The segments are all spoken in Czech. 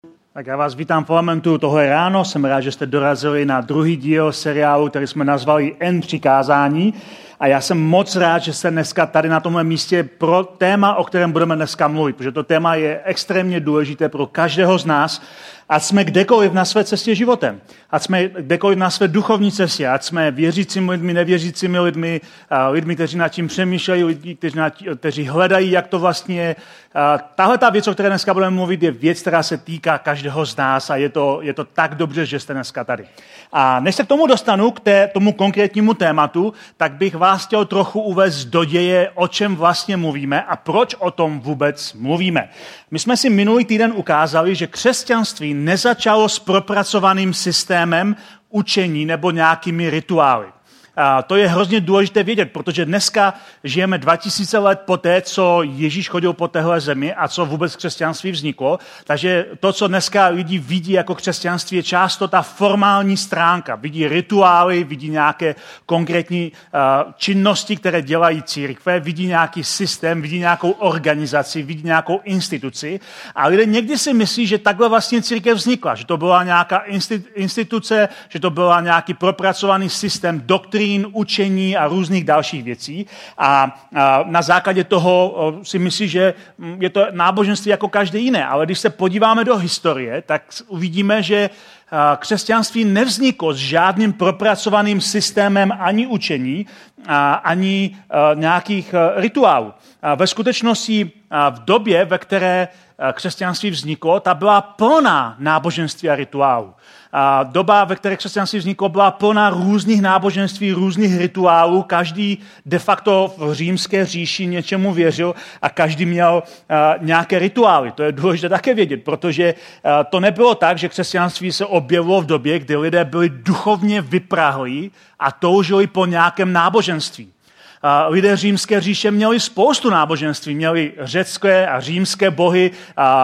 Tak já vás vítám v Parlamentu, tohle ráno, jsem rád, že jste dorazili na druhý díl seriálu, který jsme nazvali N přikázání. A já jsem moc rád, že jste dneska tady na tomhle místě pro téma, o kterém budeme dneska mluvit, protože to téma je extrémně důležité pro každého z nás, ať jsme kdekoliv na své cestě životem, ať jsme kdekoliv na své duchovní cestě, ať jsme věřícími lidmi, nevěřícími lidmi, lidmi, kteří nad tím přemýšlejí, lidmi, kteří hledají, jak to vlastně je. Tahle ta věc, o které dneska budeme mluvit, je věc, která se týká každého z nás a je to tak dobře, že jste dneska tady. A než se k tomu dostanu, k tomu konkrétnímu tématu, tak bych vás chtěl trochu uvést do děje, o čem vlastně mluvíme a proč o tom vůbec mluvíme. My jsme si minulý týden ukázali, že křesťanství nezačalo s propracovaným systémem učení nebo nějakými rituály. A to je hrozně důležité vědět, protože dneska žijeme 2000 let poté, co Ježíš chodil po téhle zemi a co vůbec křesťanství vzniklo. Takže to, co dneska lidi vidí jako křesťanství, je často ta formální stránka. Vidí rituály, vidí nějaké konkrétní činnosti, které dělají církve, vidí nějaký systém, vidí nějakou organizaci, vidí nějakou instituci. A lidé někdy si myslí, že takhle vlastně církev vznikla, že to byla nějaká instituce, že to byla nějaký propracovaný systém doktrín, učení a různých dalších věcí. A na základě toho si myslí, že je to náboženství jako každé jiné. Ale když se podíváme do historie, tak uvidíme, že křesťanství nevzniklo s žádným propracovaným systémem ani učení, ani nějakých rituálů. Ve skutečnosti v době, ve které křesťanství vzniklo, ta byla plná náboženství a rituálů. Doba, ve které křesťanství vzniklo, byla plná různých náboženství, různých rituálů. Každý de facto v římské říši něčemu věřil a každý měl nějaké rituály. To je důležité také vědět, protože to nebylo tak, že křesťanství se objevilo v době, kdy lidé byli duchovně vyprahlí a toužili po nějakém náboženství. Lidé římské říše měli spoustu náboženství, měli řecké a římské bohy,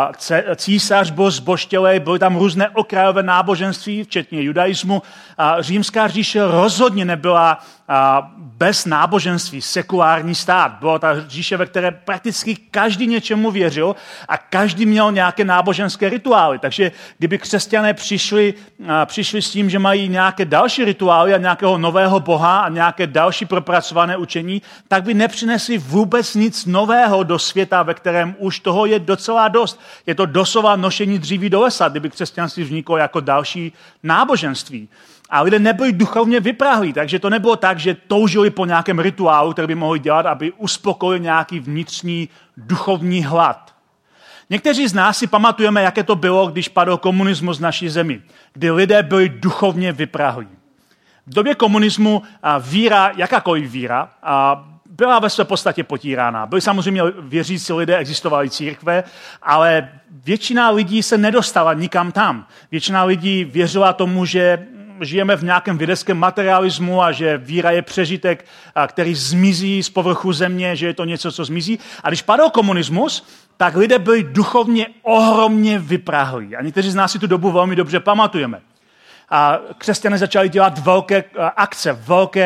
císař byl zbožtělej, byly tam různé okrajové náboženství, včetně judaismu. Římská říše rozhodně nebyla bez náboženství, sekulární stát. Byla ta říše, ve které prakticky každý něčemu věřil a každý měl nějaké náboženské rituály. Takže kdyby křesťané přišli s tím, že mají nějaké další rituály a nějakého nového boha a nějaké další propracované učení, tak by nepřinesli vůbec nic nového do světa, ve kterém už toho je docela dost. Je to doslova nošení dříví do lesa, kdyby křesťanství vzniklo jako další náboženství. A lidé nebyli duchovně vyprahlí, takže to nebylo tak, že toužili po nějakém rituálu, který by mohli dělat, aby uspokojili nějaký vnitřní duchovní hlad. Někteří z nás si pamatujeme, jaké to bylo, když padl komunismus v naší zemi, kdy lidé byli duchovně vyprahlí. V době komunismu víra, jakákoliv víra, byla ve své podstatě potírána. Byli samozřejmě věřící lidé, existovaly církve, ale většina lidí se nedostala nikam tam. Většina lidí věřila tomu, že žijeme v nějakém vědeckém materialismu a že víra je přežitek, který zmizí z povrchu země, že je to něco, co zmizí. A když padl komunismus, tak lidé byli duchovně ohromně vyprahlí. A někteří z nás si tu dobu velmi dobře pamatujeme. A křesťané začali dělat velké akce,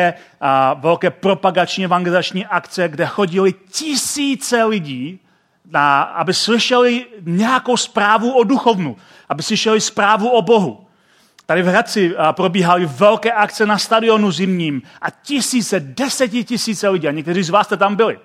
velké propagační evangelizační akce, kde chodili tisíce lidí, aby slyšeli nějakou zprávu o duchovnu, aby slyšeli zprávu o Bohu. Tady v Hradci probíhaly velké akce na stadionu zimním a desetitisíce lidí, a někteří z vás jste tam byli.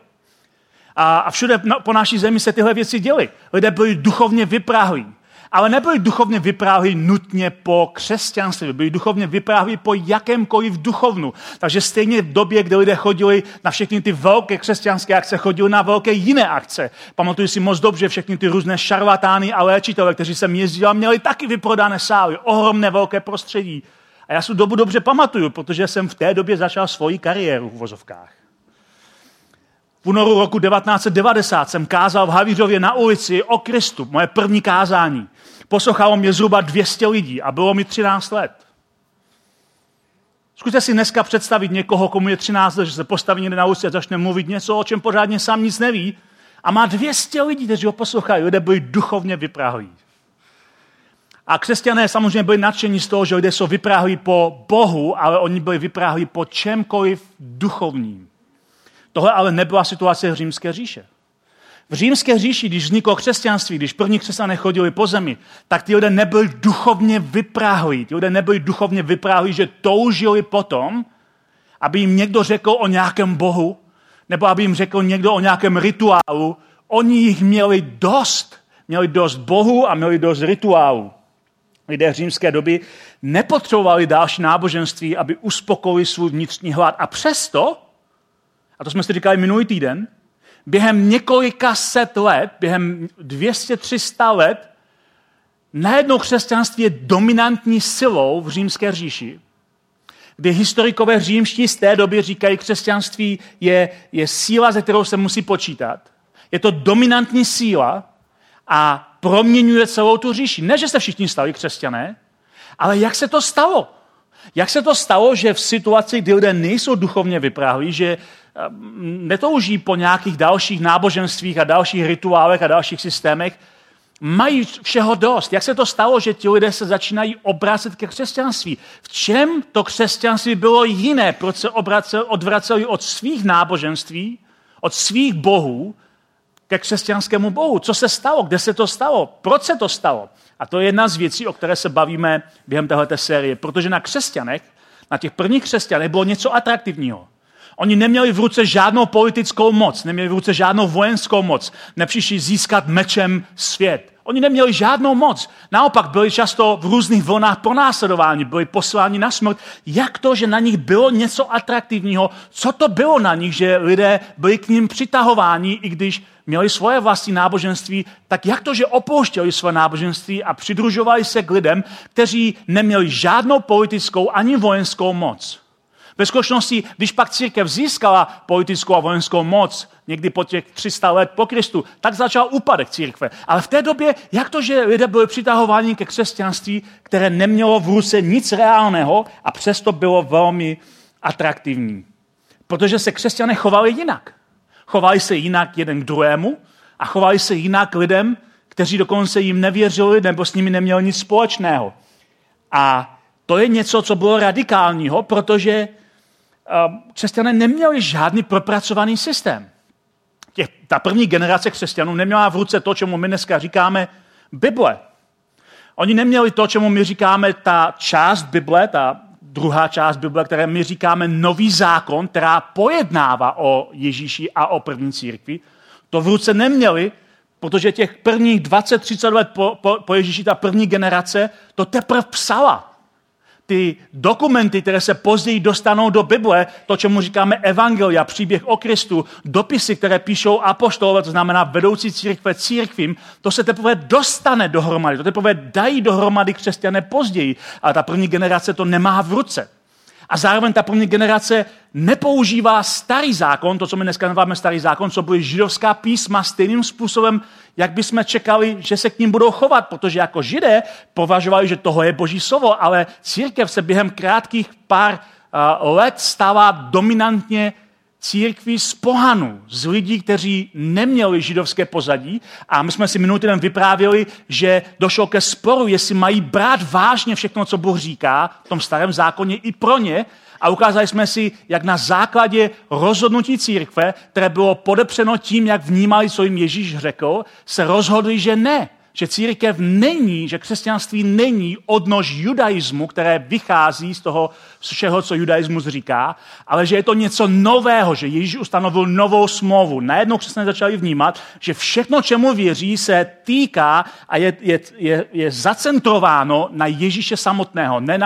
A všude po naší zemi se tyhle věci děly. Lidé byli duchovně vyprahlí. Ale nebyli duchovně vypráhlí nutně po křesťanství, byli duchovně vypráhlí po jakémkoliv duchovnu. Takže stejně v době, kdy lidé chodili na všechny ty velké křesťanské akce, chodili na velké jiné akce. Pamatuju si moc dobře všechny ty různé šarlatány a léčitele, kteří sem jezdili a měli taky vyprodané sály, ohromné velké prostředí. A já si dobu dobře pamatuju, protože jsem v té době začal svoji kariéru v vozovkách. V únoru roku 1990 jsem kázal v Havířově na ulici o Kristu, moje první kázání. Poslouchalo mě zhruba 200 lidí a bylo mi 13 let. Zkuste si dneska představit někoho, komu je 13 let, že se postaví někde na ulici a začne mluvit něco, o čem pořádně sám nic neví a má 200 lidí, kteří ho poslouchají. Lidé byli duchovně vyprahlí. A křesťané samozřejmě byli nadšení z toho, že lidé jsou vyprahlí po Bohu, ale oni byli vyprahlí po čemkoliv duchovním. Tohle ale nebyla situace římské říše. V římské říši, když vzniklo křesťanství, když první křesťané chodili po zemi, tak ty lidé nebyli duchovně vypráhlí. Ty lidé nebyli duchovně vypráhlí, že toužili potom, aby jim někdo řekl o nějakém bohu, nebo aby jim řekl někdo o nějakém rituálu. Oni jich měli dost. Měli dost bohu a měli dost rituálů. Lidé římské doby nepotřebovali další náboženství, aby uspokojili svůj vnitřní hlad. A přesto, a to jsme si říkali minulý týden, během několika set let, během 200-300 let, najednou křesťanství je dominantní silou v římské říši, kdy historikové římští z té doby říkají, křesťanství je síla, ze kterou se musí počítat. Je to dominantní síla a proměňuje celou tu říši. Ne, že se všichni stali křesťané, ale jak se to stalo? Jak se to stalo, že v situaci, kdy lidé nejsou duchovně vypráhlí, že netouží po nějakých dalších náboženstvích a dalších rituálech a dalších systémech, mají všeho dost. Jak se to stalo, že ti lidé se začínají obracet ke křesťanství? V čem to křesťanství bylo jiné? Proč se odvraceli od svých náboženství, od svých bohů ke křesťanskému bohu? Co se stalo? Kde se to stalo? Proč se to stalo? A to je jedna z věcí, o které se bavíme během téhleté série. Protože na křesťanech, na těch prvních křesťanech bylo něco atraktivního. Oni neměli v ruce žádnou politickou moc, neměli v ruce žádnou vojenskou moc, nepřišli získat mečem svět. Oni neměli žádnou moc. Naopak byli často v různých vlnách pronásledování, byli posláni na smrt. Jak to, že na nich bylo něco atraktivního? Co to bylo na nich, že lidé byli k nim přitahováni, i když měli svoje vlastní náboženství, tak jak to, že opouštěli své náboženství a přidružovali se k lidem, kteří neměli žádnou politickou ani vojenskou moc? Ve skutečnosti, když pak církev získala politickou a vojenskou moc, někdy po těch 300 let po Kristu, tak začal úpadek církve. Ale v té době, jak to, že lidé byli přitahováni ke křesťanství, které nemělo v ruce nic reálného a přesto bylo velmi atraktivní? Protože se křesťané chovali jinak. Chovali se jinak jeden k druhému a chovali se jinak lidem, kteří dokonce jim nevěřili nebo s nimi neměli nic společného. A to je něco, co bylo radikálního, protože křesťané neměli žádný propracovaný systém. Ta první generace křesťanů neměla v ruce to, čemu my dneska říkáme Bible. Oni neměli to, čemu my říkáme ta část Bible, ta druhá část Bible, které my říkáme Nový zákon, která pojednává o Ježíši a o první církvi. To v ruce neměli, protože těch prvních 20-30 let po Ježíši, ta první generace, to teprve psala. Ty dokumenty, které se později dostanou do Bible, to, čemu říkáme evangelia, příběh o Kristu, dopisy, které píšou apoštolové, to znamená vedoucí církve církvím, to se teprve dostane dohromady, to teprve dají dohromady křesťané později, ale ta první generace to nemá v ruce. A zároveň ta první generace nepoužívá starý zákon, to, co my dneska nazýváme starý zákon, co byly židovská písma stejným způsobem, jak bychom čekali, že se k ním budou chovat, protože jako Židé považovali, že toho je Boží slovo, ale církev se během krátkých pár let stává dominantně církví z pohanů, z lidí, kteří neměli židovské pozadí. A my jsme si minulý týden vyprávěli, že došlo ke sporu, jestli mají brát vážně všechno, co Bůh říká v tom starém zákoně i pro ně. A ukázali jsme si, jak na základě rozhodnutí církve, které bylo podepřeno tím, jak vnímali, co jim Ježíš řekl, se rozhodli, že ne. Že církev není, že křesťanství není odnož judaismu, které vychází z toho všeho, co judaismus říká, ale že je to něco nového, že Ježíš ustanovil novou smlouvu. Najednou křesťané začali vnímat, že všechno, čemu věří, se týká a je zacentrováno na Ježíše samotného. Ne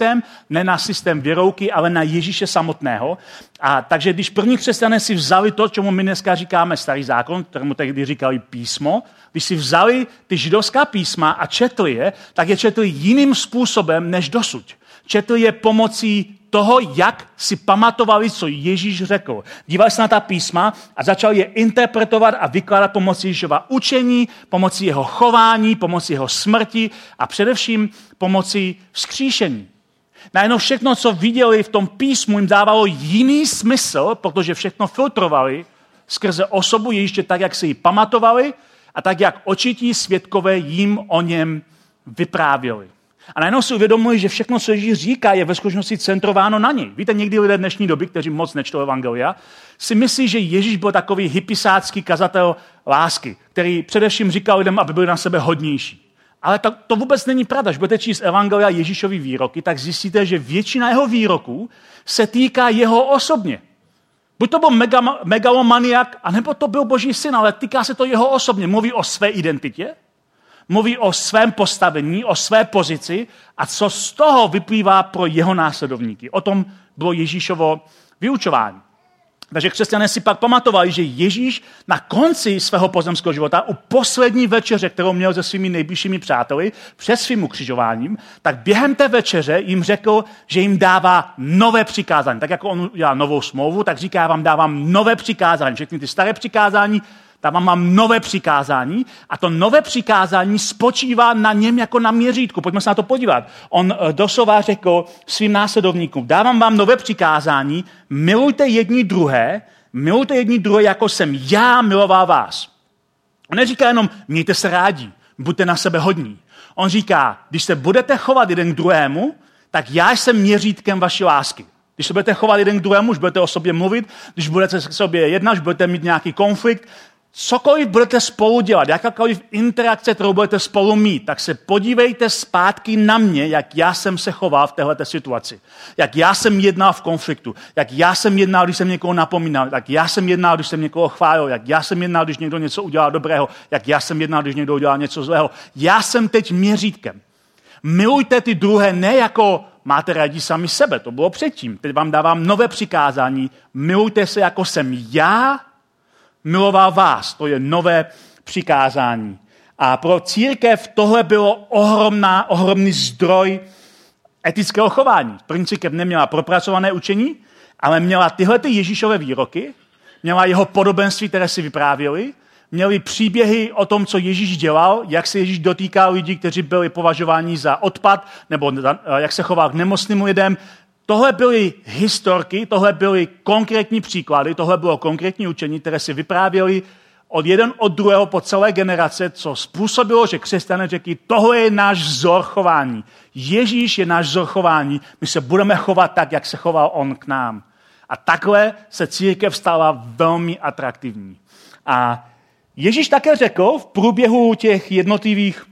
na systém věrouky, ale na Ježíše samotného. A takže když první křesťané si vzali to, čemu my dneska říkáme starý zákon, kterému tehdy říkali písmo, když si vzali ty židovská písma a četli je, tak je četli jiným způsobem než dosud. Četli je pomocí toho, jak si pamatovali, co Ježíš řekl. Dívali se na ta písma a začali je interpretovat a vykládat pomocí Ježíšova učení, pomocí jeho chování, pomocí jeho smrti a především pomocí vzkříšení. Najednou všechno, co viděli v tom písmu, jim dávalo jiný smysl, protože všechno filtrovali skrze osobu Ježíše tak, jak si ji pamatovali a tak, jak očití svědkové jim o něm vyprávěli. A najednou si uvědomuji, že všechno, co Ježíš říká, je ve skutečnosti centrováno na něj. Víte, někdy lidé dnešní doby, kteří moc nečtou evangelia, si myslí, že Ježíš byl takový hippisácký kazatel lásky, který především říkal lidem, aby byli na sebe hodnější. Ale to vůbec není pravda. Když budete číst evangelia Ježíšovy výroky, tak zjistíte, že většina jeho výroků se týká jeho osobně. Buď to byl megalomaniak, anebo to byl Boží syn, ale týká se to jeho osobně. Mluví o své identitě, mluví o svém postavení, o své pozici a co z toho vyplývá pro jeho následovníky. O tom bylo Ježíšovo vyučování. Takže křesťané si pak pamatovali, že Ježíš na konci svého pozemského života, u poslední večeře, kterou měl se svými nejbližšími přáteli, před svým ukřižováním, tak během té večeře jim řekl, že jim dává nové přikázání. Tak jako on udělal novou smlouvu, tak říká, já vám dávám nové přikázání. Všechny ty staré přikázání, tam mám nové přikázání a to nové přikázání spočívá na něm jako na měřítku. Pojďme se na to podívat. On doslova řekl svým následovníkům, dávám vám nové přikázání, milujte jedni druhé, jako jsem já miloval vás. On neříká jenom, mějte se rádi, buďte na sebe hodní. On říká, když se budete chovat jeden k druhému, tak já jsem měřítkem vaší lásky. Když se budete chovat jeden k druhému, když budete o sobě mluvit, když budete se k sobě jednat, když budete mít nějaký konflikt, cokoliv budete spolu dělat, jakákoliv interakce, kterou budete spolu mít, tak se podívejte zpátky na mě, jak já jsem se choval v téhleté situaci. Jak já jsem jednal v konfliktu, jak já jsem jednal, když jsem někoho napomínal, jak já jsem jednal, když jsem někoho chválil, jak já jsem jednal, když někdo něco udělal dobrého, jak já jsem jednal, když někdo udělal něco zlého. Já jsem teď měřítkem. Milujte ty druhé ne jako máte rádi sami sebe, to bylo předtím. Teď vám dávám nové přikázání. Milujte se jako jsem já miloval vás. To je nové přikázání. A pro církev tohle bylo ohromný zdroj etického chování. První církev neměla propracované učení, ale měla tyhle Ježíšové výroky, měla jeho podobenství, které si vyprávěli, měli příběhy o tom, co Ježíš dělal, jak se Ježíš dotýkal lidí, kteří byli považováni za odpad, nebo jak se choval k nemocným lidem. Tohle byly historky, tohle byly konkrétní příklady, tohle bylo konkrétní učení, které si vyprávěli od jeden od druhého po celé generace, co způsobilo, že křesťané řekli, tohle je náš vzor chování. Ježíš je náš vzor chování, my se budeme chovat tak, jak se choval on k nám. A takhle se církev stala velmi atraktivní. A Ježíš také řekl v průběhu těch jednotlivých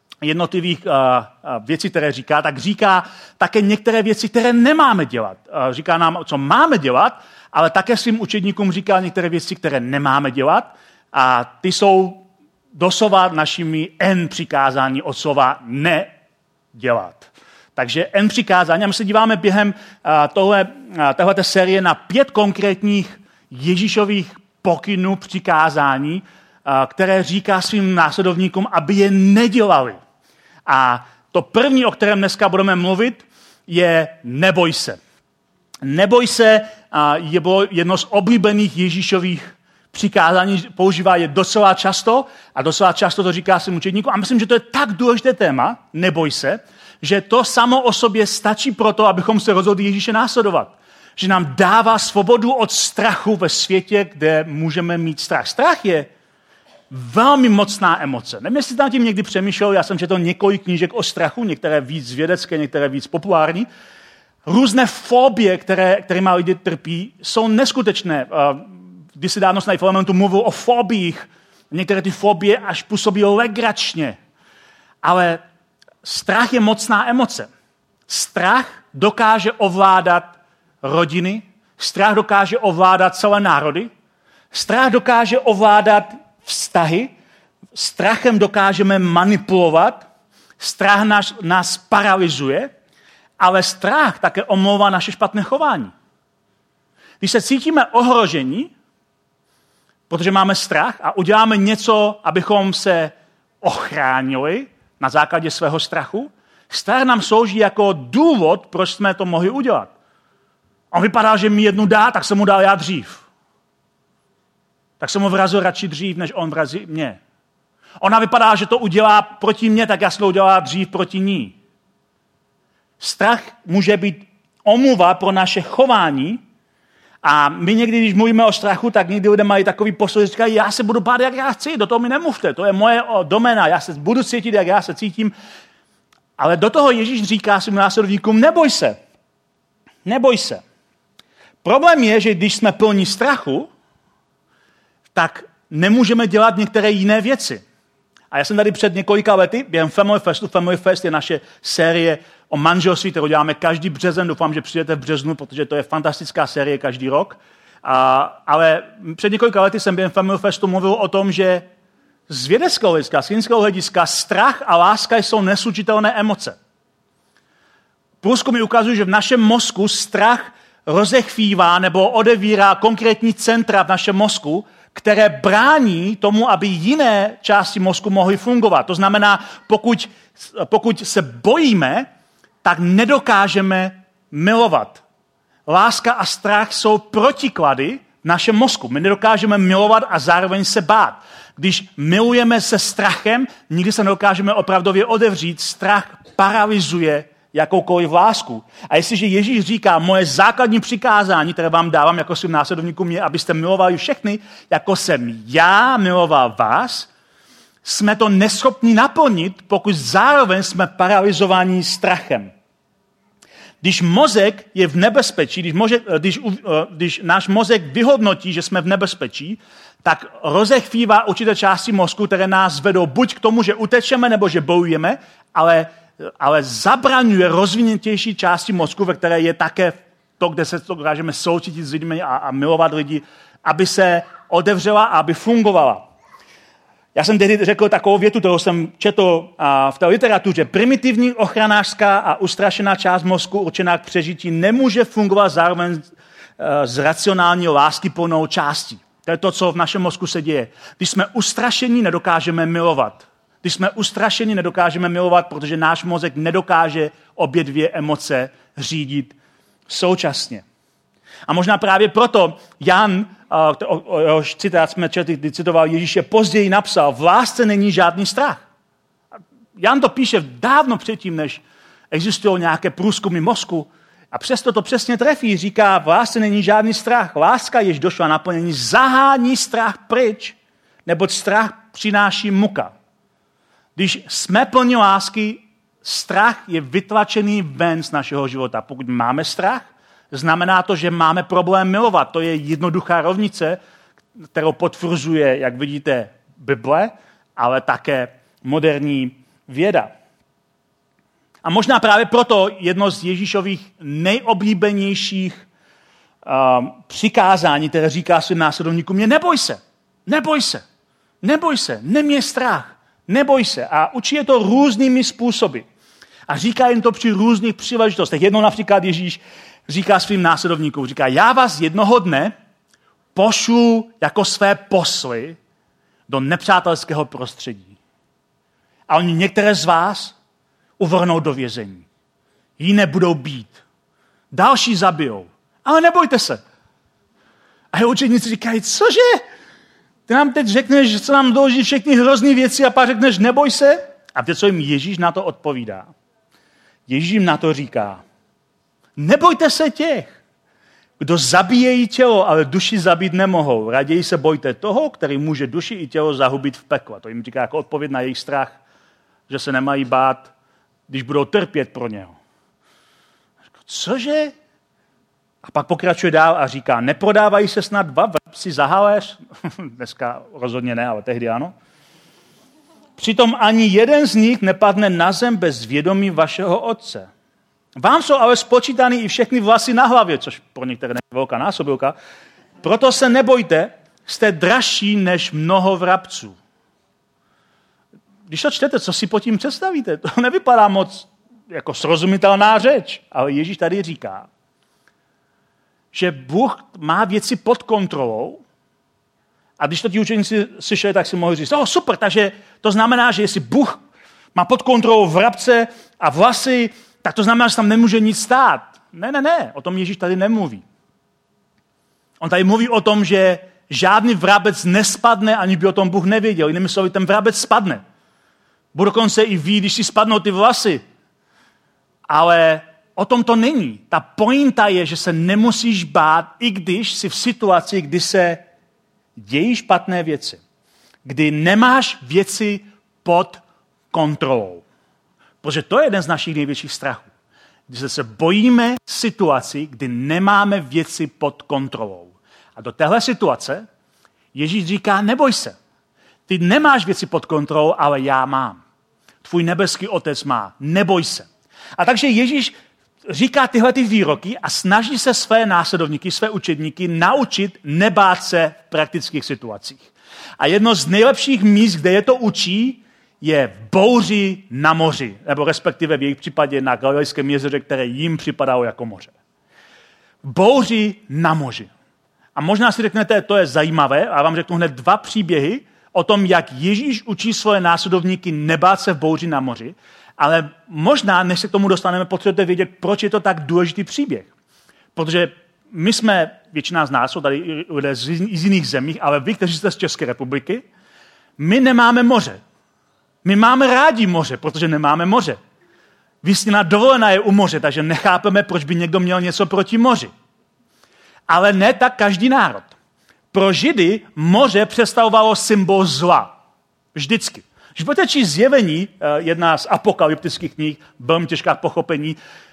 věcí, které říká, tak říká také některé věci, které nemáme dělat. Říká nám, co máme dělat, ale také svým učedníkům říká některé věci, které nemáme dělat. A ty jsou doslova našimi přikázání od slova nedělat. Takže přikázání. A my se díváme během téhleté série na 5 konkrétních Ježíšových pokynů, přikázání, které říká svým následovníkům, aby je nedělali. A to první, o kterém dneska budeme mluvit, je neboj se. Neboj se je bylo jedno z oblíbených Ježíšových přikázání, používá je docela často a docela často to říká svým učedníkům. A myslím, že to je tak důležité téma, neboj se, že to samo o sobě stačí proto, abychom se rozhodli Ježíše následovat. Že nám dává svobodu od strachu ve světě, kde můžeme mít strach. Strach je velmi mocná emoce. Nevím, jestli jste nad tím někdy přemýšlel, já jsem četl několik knížek o strachu, některé víc vědecké, některé víc populární. Různé fobie, kterými lidi trpí, jsou neskutečné. Když si dávno na Filamentu mluvil o fobiích, některé ty fobie až působí legračně. Ale strach je mocná emoce. Strach dokáže ovládat rodiny, strach dokáže ovládat celé národy, strach dokáže ovládat vztahy, strachem dokážeme manipulovat, strach nás paralyzuje, ale strach také omlouvá naše špatné chování. Když se cítíme ohrožení, protože máme strach a uděláme něco, abychom se ochránili na základě svého strachu, strach nám slouží jako důvod, proč jsme to mohli udělat. On vypadal, že mi jednu dá, tak jsem mu dal já dřív. Tak jsem ho vrazil radši dřív, než on vrazí mě. Ona vypadá, že to udělá proti mně, tak já jsem to udělal dřív proti ní. Strach může být omluva pro naše chování a my někdy, když mluvíme o strachu, tak někdy lidé mají takový postoj, že říkají, já se budu bát, jak já chci, do toho mi nemluvte, to je moje doména, já se budu cítit, jak já se cítím. Ale do toho Ježíš říká svým následovníkům, neboj se. Neboj se. Problém je, že když jsme plní strachu, tak nemůžeme dělat některé jiné věci. A já jsem tady před několika lety, během Family Fest je naše série o manželství, kterou děláme každý březen, doufám, že přijdete v březnu, protože to je fantastická série každý rok. Ale před několika lety jsem během Family Festu mluvil o tom, že z vědeckého hlediska, z klinického hlediska, strach a láska jsou neslučitelné emoce. Průzkumy ukazují, že v našem mozku strach rozechvívá nebo odevírá konkrétní centra v našem mozku, které brání tomu, aby jiné části mozku mohly fungovat. To znamená, pokud se bojíme, tak nedokážeme milovat. Láska a strach jsou protiklady v našem mozku. My nedokážeme milovat a zároveň se bát. Když milujeme se strachem, nikdy se nedokážeme opravdově otevřít. Strach paralyzuje jakoukoliv lásku. A jestliže Ježíš říká, moje základní přikázání, které vám dávám jako svým následovníkům, je, abyste milovali všechny, jako jsem já miloval vás, jsme to neschopni naplnit, pokud zároveň jsme paralyzováni strachem. Když mozek je v nebezpečí, když náš mozek vyhodnotí, že jsme v nebezpečí, tak rozechvívá určité části mozku, které nás vedou buď k tomu, že utečeme, nebo že bojujeme, ale zabraňuje rozvinutější části mozku, ve které je také to, kde se to dokážeme soucitit s lidmi a milovat lidi, aby se otevřela a aby fungovala. Já jsem tehdy řekl takovou větu, kterou jsem četl v té literatuře. Primitivní ochranářská a ustrašená část mozku určená k přežití nemůže fungovat zároveň s racionální láskyplnou částí. To je to, co v našem mozku se děje. Když jsme ustrašení, nedokážeme milovat. Když jsme ustrašení, nedokážeme milovat, protože náš mozek nedokáže obě dvě emoce řídit současně. A možná právě proto Jan, jehož citát jsme četli, kdy citoval Ježíše, později napsal, v lásce není žádný strach. Jan to píše dávno předtím, než existují nějaké průzkumy mozku. A přesto to přesně trefí. Říká, v lásce není žádný strach. Láska, jež došla naplnění, zahání strach pryč, neboť strach přináší muka. Když jsme plní lásky, strach je vytlačený ven z našeho života. Pokud máme strach, znamená to, že máme problém milovat. To je jednoduchá rovnice, kterou potvrzuje, jak vidíte, Bible, ale také moderní věda. A možná právě proto jedno z Ježíšových nejoblíbenějších přikázání, které říká svým následovníkům, je neboj se, neboj se, neboj se, neměj strach, neboj se. A učí je to různými způsoby. A říká jim to při různých příležitostech. Jednou například Ježíš říká svým následovníkům, říká, já vás jednoho dne pošlu jako své posly do nepřátelského prostředí. A oni některé z vás uvrhnou do vězení. Jiné budou bít. Další zabijou. Ale nebojte se. A jeho učedníci říkají, cože? Ty nám teď řekneš, že se nám doloží všechny hrozný věci a pak řekneš, neboj se? A teď co jim Ježíš na to odpovídá? Ježíš jim na to říká, nebojte se těch, kdo zabíjejí tělo, ale duši zabít nemohou. Raději se bojte toho, který může duši i tělo zahubit v pekle. To jim říká jako odpověď na jejich strach, že se nemají bát, když budou trpět pro něho. Cože? A pak pokračuje dál a říká, neprodávají se snad dva vrabci za haléř? Dneska rozhodně ne, ale tehdy ano. Přitom ani jeden z nich nepadne na zem bez vědomí vašeho otce. Vám jsou ale spočítány i všechny vlasy na hlavě, což pro některé není velká násobilka. Proto se nebojte, jste dražší než mnoho vrabců. Když to čtete, co si pod tím představíte? To nevypadá moc jako srozumitelná řeč, ale Ježíš tady říká, že Bůh má věci pod kontrolou a když to ti učeníci slyšeli, tak si mohli říct, super, takže to znamená, že jestli Bůh má pod kontrolou vrabce a vlasy, tak to znamená, že tam nemůže nic stát. Ne, o tom Ježíš tady nemluví. On tady mluví o tom, že žádný vrabec nespadne, ani by o tom Bůh nevěděl. Jinými slovy, ten vrabec spadne. Bůh dokonce i ví, když si spadnou ty vlasy. Ale o tom to není. Ta pointa je, že se nemusíš bát, i když jsi v situaci, kdy se dějí špatné věci. Kdy nemáš věci pod kontrolou. Protože to je jeden z našich největších strachů. Když se bojíme situaci, kdy nemáme věci pod kontrolou. A do téhle situace Ježíš říká, neboj se. Ty nemáš věci pod kontrolou, ale já mám. Tvůj nebeský otec má. Neboj se. A takže Ježíš říká tyhle ty výroky a snaží se své následovníky, své učedníky naučit nebát se v praktických situacích. A jedno z nejlepších míst, kde je to učí, je v bouři na moři, nebo respektive v jejich případě na Galilejském jezeře, které jim připadalo jako moře. Bouři na moři. A možná si řeknete, to je zajímavé, a já vám řeknu hned 2 příběhy o tom, jak Ježíš učí svoje následovníky nebát se v bouři na moři, ale možná, než se k tomu dostaneme, potřebujete vědět, proč je to tak důležitý příběh. Protože my jsme, většina z nás jsou tady lidé z jiných zemí, ale vy, kteří jste z České republiky, my nemáme moře. My máme rádi moře, protože nemáme moře. Výstěná dovolená je u moře, takže nechápeme, proč by někdo měl něco proti moři. Ale ne tak každý národ. Pro Židy moře představovalo symbol zla. Vždycky. Když budete číst Zjevení, jedna z apokalyptických knih, velmi těžká pochopení,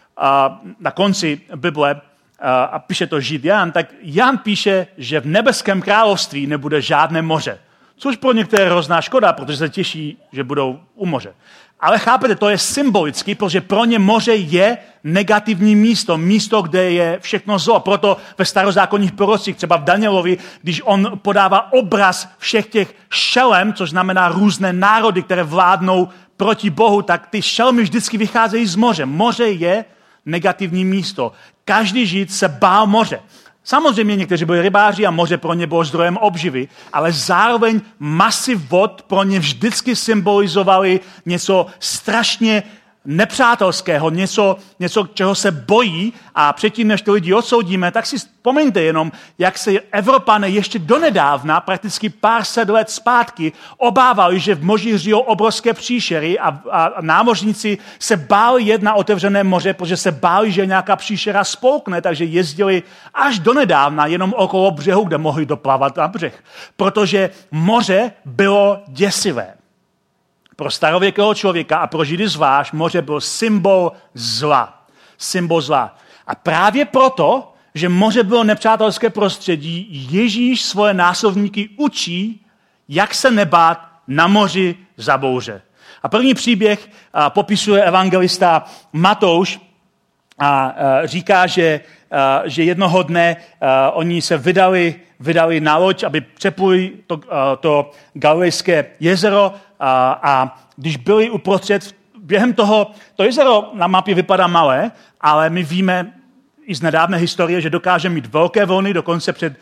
na konci Bible, a píše to Žid Jan, tak Jan píše, že v nebeském království nebude žádné moře. Což pro některé je hrozná škoda, protože se těší, že budou u moře. Ale chápete, to je symbolický, protože pro ně moře je negativní místo, kde je všechno zlo. Proto ve starozákonních prorocích, třeba v Danielovi, když on podává obraz všech těch šelem, což znamená různé národy, které vládnou proti Bohu, tak ty šelmy vždycky vycházejí z moře. Moře je negativní místo. Každý Žid se bál moře. Samozřejmě někteří byli rybáři a moře pro ně bylo zdrojem obživy, ale zároveň masy vod pro ně vždycky symbolizovaly něco strašně nepřátelského, něco, čeho se bojí, a předtím, než ty lidi odsoudíme, tak si vzpomeňte jenom, jak se Evropané ještě donedávna, prakticky pár set let zpátky, obávali, že v moři žijou obrovské příšery a námořníci se báli jet na otevřené moře, protože se báli, že nějaká příšera spolkne, takže jezdili až donedávna jenom okolo břehu, kde mohli doplavat na břeh. Protože moře bylo děsivé. Pro starověkého člověka a pro Židy zvlášť moře byl symbol zla. Symbol zla. A právě proto, že moře bylo nepřátelské prostředí, Ježíš svoje následovníky učí, jak se nebát na moři za bouře. A první příběh popisuje evangelista Matouš a říká, že jednoho dne oni se vydali na loď, aby přepluli to Galilejské jezero, a když byli uprostřed, během toho, to jezero na mapě vypadá malé, ale my víme i z nedávné historie, že dokáže mít velké vlny, dokonce před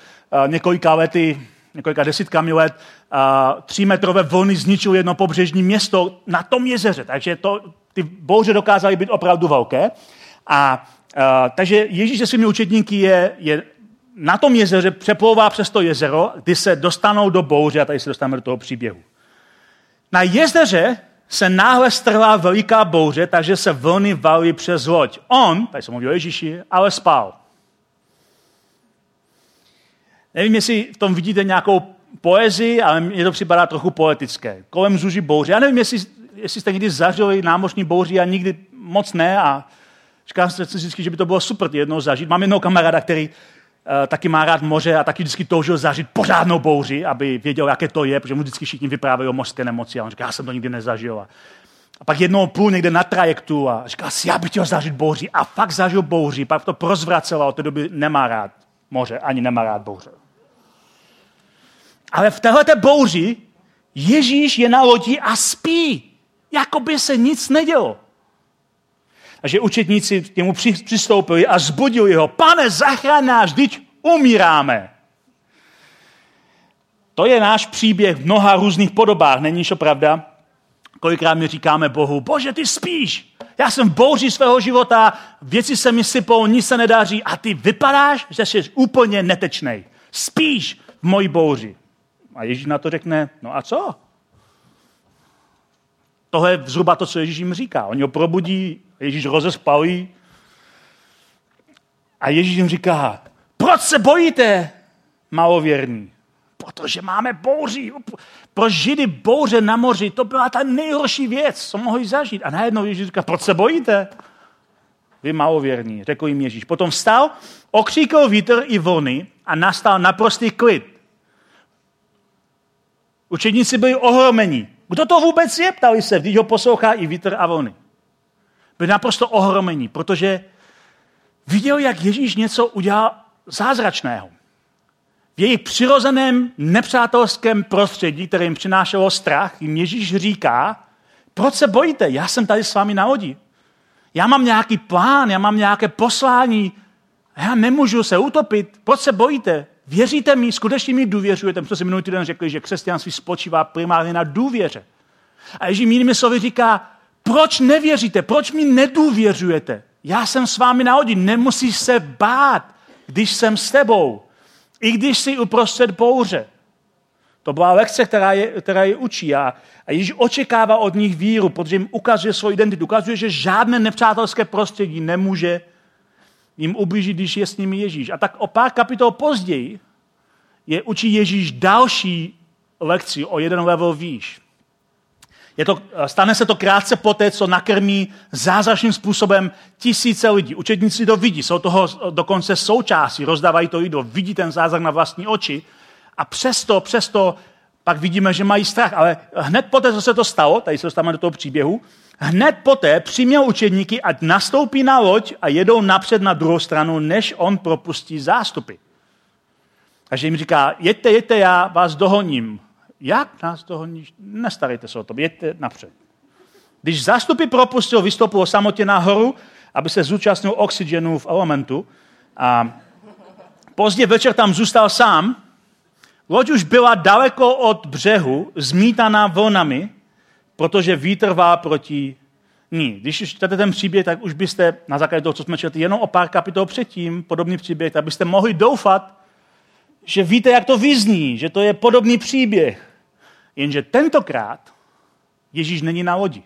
několika desítkami let 3metrové vlny zničily jedno pobřežní město na tom jezeře, takže ty bouře dokázaly být opravdu velké. Takže Ježíš se svými učedníky je na tom jezeře, přeplouvá přes to jezero, kdy se dostanou do bouře, a tady se dostaneme do toho příběhu. Na jezeře se náhle strhla veliká bouře, takže se vlny valily přes loď. On, tady se mluví o Ježíši, ale spal. Nevím, jestli v tom vidíte nějakou poezii, ale mně to připadá trochu poetické. Kolem zuří bouře. Já nevím, jestli jste někdy zažili námořní bouři, a nikdy moc ne, a říkám si vždycky, že by to bylo super jednou zažít. Mám jednoho kamaráda, který taky má rád moře a taky vždycky toužil zažít pořádnou bouři, aby věděl, jaké to je, protože mu vždycky všichni vyprávějí o mořské nemoci a on říká, já jsem to nikdy nezažil. A pak jednou půl někde na trajektu a říká si, já bych chtěl zažít bouři, a fakt zažil bouři, pak to prozvracel a od té doby nemá rád moře, ani nemá rád bouře. Ale v téhleté bouři Ježíš je na lodi a spí, jako by se nic nedělo. Takže učedníci k němu přistoupili a zbudili ho. Pane, zachraň nás, vždyť umíráme. To je náš příběh v mnoha různých podobách, není to pravda? Kolikrát my říkáme Bohu, Bože, ty spíš. Já jsem v bouři svého života, věci se mi sypou, nic se nedaří a ty vypadáš, že jsi úplně netečnej. Spíš v mojí bouři. A Ježíš na to řekne, no a co? Tohle je zhruba to, co Ježíš jim říká. Oni ho probudí, Ježíš rozespalí a Ježíš jim říká, proč se bojíte, malověrní? protože máme bouři. Pro Židy bouře na moři, to byla ta nejhorší věc, co mohli zažít. A najednou Ježíš říká, proč se bojíte? Vy malověrní, řekl jim Ježíš. Potom vstal, okříkl vítr i vlny a nastal naprostý klid. Učedníci byli ohromeni. Kdo to vůbec je? Ptali se, když ho poslouchá i vítr a vlny. Byli naprosto ohromeni, protože viděl, jak Ježíš něco udělal zázračného. V jejich přirozeném nepřátelském prostředí, které jim přinášelo strach, jim Ježíš říká, proč se bojíte? Já jsem tady s vámi na lodi. Já mám nějaký plán, já mám nějaké poslání. Já nemůžu se utopit. Proč se bojíte? Věříte mi, skutečně mi důvěřujete. My jsme si minulý týden řekli, že křesťanství spočívá primárně na důvěře. A Ježíš jinými slovy říká, proč nevěříte? Proč mi nedůvěřujete? Já jsem s vámi na lodi, nemusíš se bát, když jsem s tebou. I když jsi uprostřed bouře. To byla lekce, která je učí. A Ježíš očekává od nich víru, protože jim ukazuje svou identitu. Ukazuje, že žádné nepřátelské prostředí nemůže jim ublížit, když je s nimi Ježíš. A tak o pár kapitol později učí Ježíš další lekci o jeden level výš. Stane se to krátce poté, co nakrmí zázračným způsobem tisíce lidí. Učedníci to vidí, jsou toho dokonce součástí, rozdávají to jídlo, vidí ten zázrak na vlastní oči a přesto pak vidíme, že mají strach. Ale hned poté, co se to stalo, tady se dostáváme do toho příběhu, hned poté přiměl učedníky, ať nastoupí na loď a jedou napřed na druhou stranu, než on propustí zástupy. Takže jim říká, jeďte, já vás dohoním. Jak nás dohoníš? Nestarejte se o to, jeďte napřed. Když zástupy propustil, vystoupil samotně nahoru, aby se zúčastnil oxygenu v elementu. A pozdě večer tam zůstal sám. Loď už byla daleko od břehu, zmítaná vlnami, protože vítr vál proti ní. Když už čtete ten příběh, tak už byste, na základě toho, co jsme četli, jenom o pár kapitol předtím, podobný příběh, tak byste mohli doufat, že víte, jak to vyzní, že to je podobný příběh. Jenže tentokrát Ježíš není na lodi.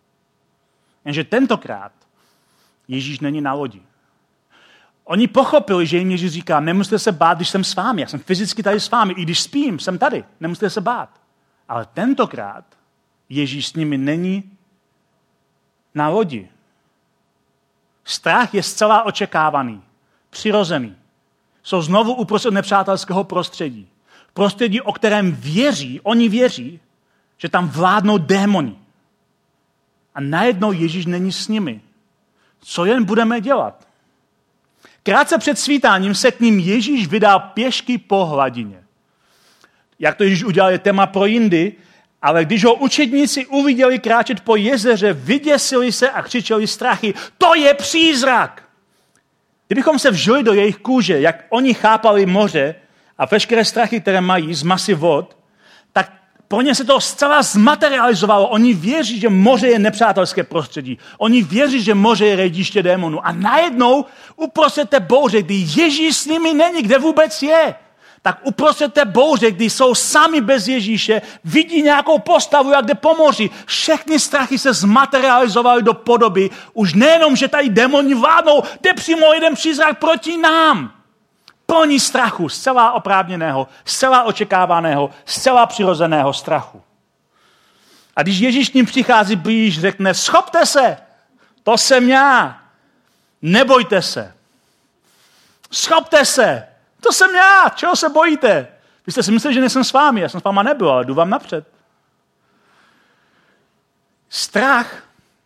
Oni pochopili, že jim Ježíš říká, nemusíte se bát, když jsem s vámi. Já jsem fyzicky tady s vámi, i když spím, jsem tady. Nemusíte se bát. Ale tentokrát Ježíš s nimi není na lodi. Strach je zcela očekávaný, přirozený. Jsou znovu uprostřed nepřátelského prostředí. Prostředí, o kterém oni věří, že tam vládnou démoni. A najednou Ježíš není s nimi. Co jen budeme dělat? Krátce před svítáním se k ním Ježíš vydal pěšky po hladině. Jak to Ježíš udělal, je téma pro jindy, ale když ho učedníci uviděli kráčet po jezeře, vyděsili se a křičeli strachy. To je přízrak! Kdybychom se vžili do jejich kůže, jak oni chápali moře a veškeré strachy, které mají z masy vod, tak pro ně se to zcela zmaterializovalo. Oni věří, že moře je nepřátelské prostředí. Oni věří, že moře je rejdiště démonů. A najednou uprostřed té bouře, kdy Ježíš s nimi není, kde vůbec je, tak uprostřed té bouře, kdy jsou sami bez Ježíše, vidí nějakou postavu, jak jde po moři. Všechny strachy se zmaterializovaly do podoby. Už nejenom, že tady démoni vládnou, jde přímo jeden přízrak proti nám. Plní strachu, zcela oprávněného, zcela očekávaného, zcela přirozeného strachu. A když Ježíš k ním přichází blíž, řekne, schopte se, to jsem já, nebojte se. Schopte se, to jsem já, čeho se bojíte? Vy jste si mysleli, že nejsem s vámi, já jsem s váma nebyl, ale jdu vám napřed. Strach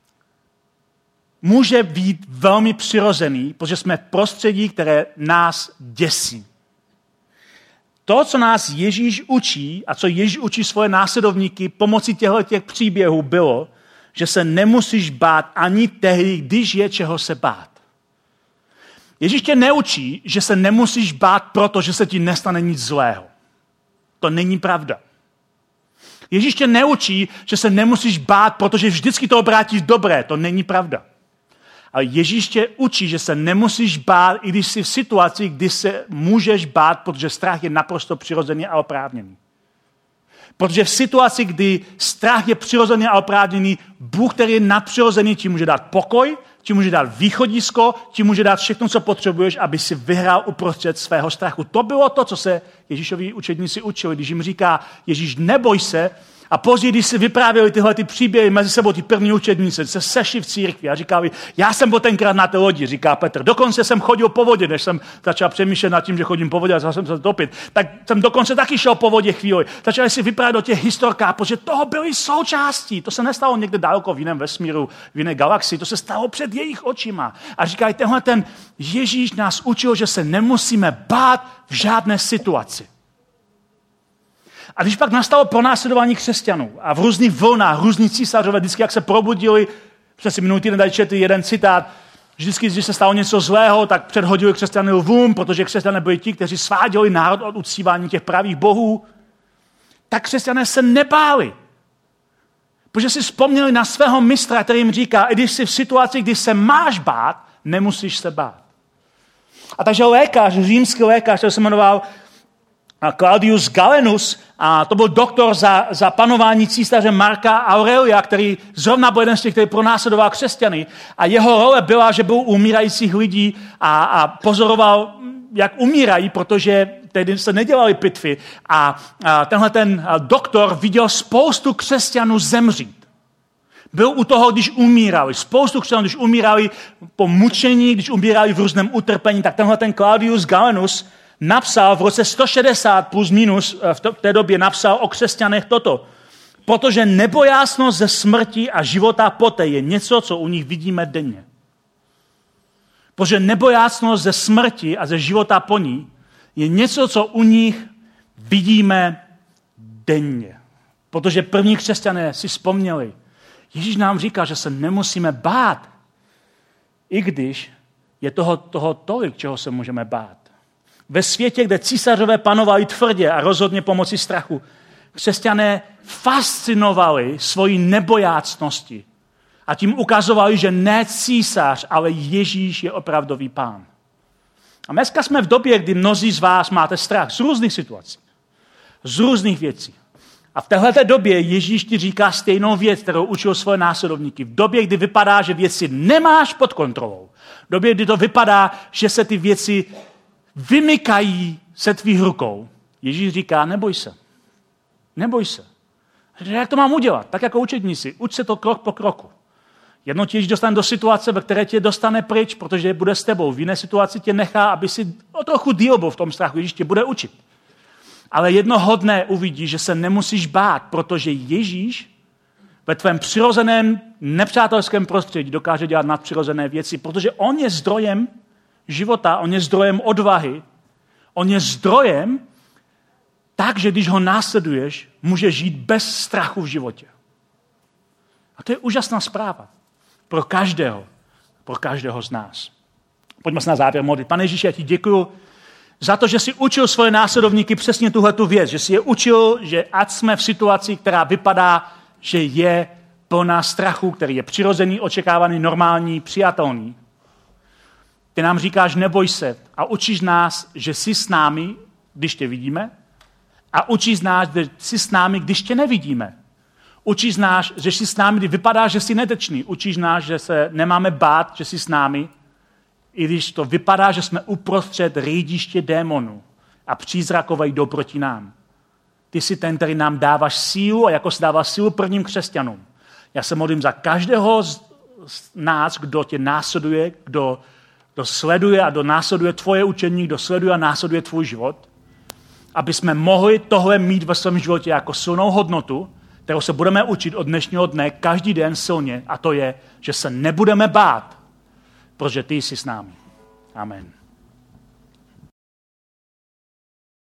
může být velmi přirozený, protože jsme v prostředí, které nás děsí. To, co nás Ježíš učí a co Ježíš učí svoje následovníky pomocí těchto příběhů bylo, že se nemusíš bát ani tehdy, když je čeho se bát. Ježíš tě neučí, že se nemusíš bát proto, že se ti nestane nic zlého. To není pravda. Ježíš tě neučí, že se nemusíš bát, protože vždycky to obrátí v dobré. To není pravda. Ale Ježíš tě učí, že se nemusíš bát, i když jsi v situaci, kdy se můžeš bát, protože strach je naprosto přirozený a oprávněný. Protože v situaci, kdy strach je přirozený a oprávněný, Bůh, který je nadpřirozený, ti může dát pokoj, ti může dát východisko, ti může dát všechno, co potřebuješ, aby si vyhrál uprostřed svého strachu. To bylo to, co se Ježíšovi učedníci učili, když jim říká Ježíš, neboj se. A později, když si vyprávěli tyhle ty příběhy mezi sebou, ty první učedníci, se sešli v církvi a říkali, já jsem byl tenkrát na té lodi, říká Petr. Dokonce jsem chodil po vodě, než jsem začal přemýšlet nad tím, že chodím po vodě a začal jsem se topit. Tak jsem dokonce taky šel po vodě chvíli. Začali si vyprávět o těch historkách, protože toho byly součástí. To se nestalo někde daleko v jiném vesmíru, v jiné galaxii, to se stalo před jejich očima. A říkají, tenhle ten Ježíš nás učil, že se nemusíme bát v žádné situaci. A když pak nastalo pronásledování křesťanů a v různých vlnách, různí císařové, vždycky, jak se probudili, jsme si minulý týden dali četli jeden citát, vždycky, když se stalo něco zlého, tak předhodili křesťany lvům, protože křesťané byli ti, kteří sváděli národ od uctívání těch pravých bohů. Tak křesťané se nebáli, protože si vzpomněli na svého mistra, který jim říká, i když jsi v situaci, kdy se máš bát, nemusíš se bát. A takže lékař, římský lékař, který se jmenoval Claudius Galenus, a to byl doktor za panování císaře Marka Aurelia, který zrovna byl jeden z těch, který pronásledoval křesťany. A jeho role byla, že byl u umírajících lidí a pozoroval, jak umírají, protože tehdy se nedělaly pitvy. A tenhle ten doktor viděl spoustu křesťanů zemřít. Byl u toho, když umírali. Spoustu křesťanů, když umírali po mučení, když umírali v různém utrpení, tak tenhle ten Claudius Galenus napsal v roce 160 plus minus, v té době napsal o křesťanech toto. Protože nebojásnost ze smrti a života poté je něco, co u nich vidíme denně. Protože nebojásnost ze smrti a ze života po ní je něco, co u nich vidíme denně. Protože první křesťané si vzpomněli, Ježíš nám říká, že se nemusíme bát, i když je toho tolik, čeho se můžeme bát. Ve světě, kde císařové panovali tvrdě a rozhodně pomocí strachu, křesťané fascinovali svojí nebojácnosti a tím ukazovali, že ne císař, ale Ježíš je opravdový pán. A dneska jsme v době, kdy mnozí z vás máte strach z různých situací, z různých věcí. A v téhleté době Ježíš ti říká stejnou věc, kterou učil svoje následovníky. V době, kdy vypadá, že věci nemáš pod kontrolou. V době, kdy to vypadá, že se ty věci vymykají se tvých rukou. Ježíš říká, neboj se. Neboj se. Jak to mám udělat? Tak jako učedníci. Uč se to krok po kroku. Jednou tě Ježíš dostane do situace, ve které tě dostane pryč, protože bude s tebou. V jiné situaci tě nechá, aby si o trochu díl byl v tom strachu. Ježíš tě bude učit. Ale jednoho dne uvidíš, že se nemusíš bát, protože Ježíš ve tvém přirozeném nepřátelském prostředí dokáže dělat nadpřirozené věci, protože on je zdrojem života, on je zdrojem odvahy, on je zdrojem tak, že když ho následuješ, můžeš žít bez strachu v životě. A to je úžasná zpráva pro každého z nás. Pojďme se na závěr modlit. Pane Ježíši, já ti děkuju za to, že jsi učil svoje následovníky přesně tuhletu věc, že jsi je učil, že ať jsme v situaci, která vypadá, že je plná strachu, který je přirozený, očekávaný, normální, přijatelný. Ty nám říkáš, neboj se a učíš nás, že jsi s námi, když tě vidíme, a učíš nás, že jsi s námi, když tě nevidíme. Učíš nás, že jsi s námi, když vypadá, že jsi netečný. Učíš nás, že se nemáme bát, že jsi s námi, i když to vypadá, že jsme uprostřed rýdiště démonů a přízrakové jdou proti nám. Ty jsi ten, který nám dáváš sílu a jako jsi dával sílu prvním křesťanům. Já se modlím za každého z nás, kdo tě následuje, kdo sleduje a kdo následuje tvoje učení, kdo sleduje a následuje tvůj život, aby jsme mohli tohle mít ve svém životě jako silnou hodnotu, kterou se budeme učit od dnešního dne každý den silně, a to je, že se nebudeme bát, protože ty jsi s námi. Amen.